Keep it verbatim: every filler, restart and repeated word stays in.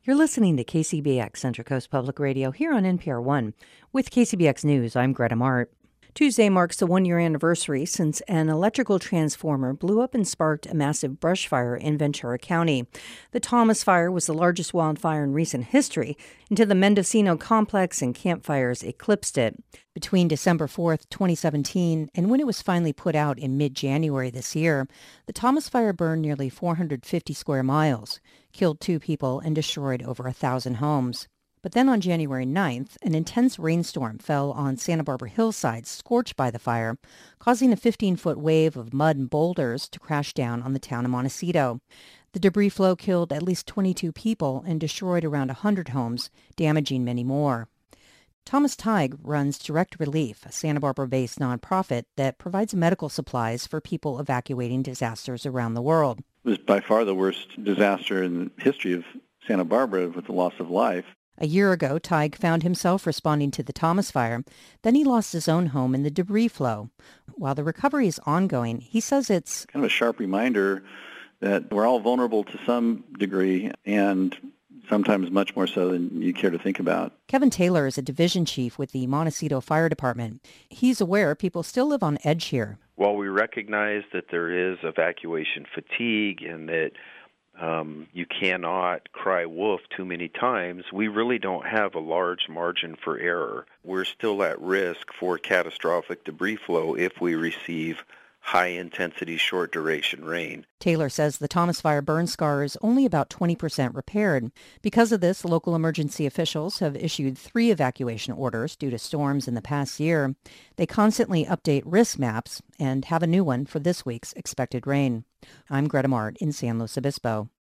You're listening to K C B X, Central Coast Public Radio, here on N P R one. With K C B X News, I'm Greta Mart. Tuesday marks the one-year anniversary since an electrical transformer blew up and sparked a massive brush fire in Ventura County. The Thomas Fire was the largest wildfire in recent history until the Mendocino Complex and campfires eclipsed it. Between December fourth, twenty seventeen, and when it was finally put out in mid-January this year, the Thomas Fire burned nearly four hundred fifty square miles, killed two people, and destroyed over a thousand homes. But then on January ninth, an intense rainstorm fell on Santa Barbara hillsides scorched by the fire, causing a fifteen-foot wave of mud and boulders to crash down on the town of Montecito. The debris flow killed at least twenty-two people and destroyed around one hundred homes, damaging many more. Thomas Tighe runs Direct Relief, a Santa Barbara-based nonprofit that provides medical supplies for people evacuating disasters around the world. It was by far the worst disaster in the history of Santa Barbara with the loss of life. A year ago, Tighe found himself responding to the Thomas Fire. Then he lost his own home in the debris flow. While the recovery is ongoing, he says it's kind of a sharp reminder that we're all vulnerable to some degree, and sometimes much more so than you care to think about. Kevin Taylor is a division chief with the Montecito Fire Department. He's aware people still live on edge here. While we recognize that there is evacuation fatigue and that Um, you cannot cry wolf too many times, we really don't have a large margin for error. We're still at risk for catastrophic debris flow if we receive high-intensity, short-duration rain. Taylor says the Thomas Fire burn scar is only about twenty percent repaired. Because of this, local emergency officials have issued three evacuation orders due to storms in the past year. They constantly update risk maps and have a new one for this week's expected rain. I'm Greta Mart in San Luis Obispo.